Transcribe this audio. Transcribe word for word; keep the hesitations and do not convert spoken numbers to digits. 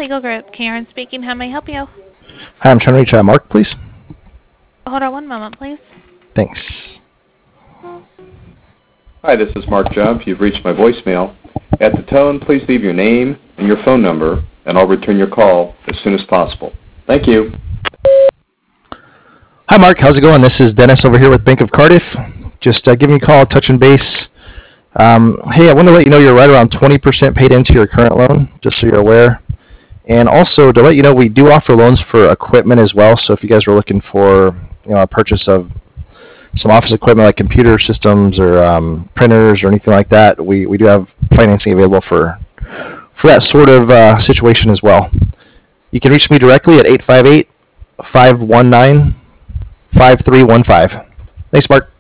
Legal Group. Karen speaking. How may I help you? Hi, I'm trying to reach uh, Mark, please. Hold on one moment, please. Thanks. Hi, this is Mark Jump. You've reached my voicemail. At the tone, please leave your name and your phone number, and I'll return your call as soon as possible. Thank you. Hi, Mark. How's it going? This is Dennis over here with Bank of Cardiff. Just uh, giving you a call, touching base. Um, hey, I want to let you know you're right around twenty percent paid into your current loan, just so you're aware. And also to let you know, we do offer loans for equipment as well. So if you guys were looking for, you know, a purchase of some office equipment like computer systems or um, printers or anything like that, we, we do have financing available for for that sort of uh, situation as well. You can reach me directly at eight five eight, five one nine, five three one five. Thanks, Mark.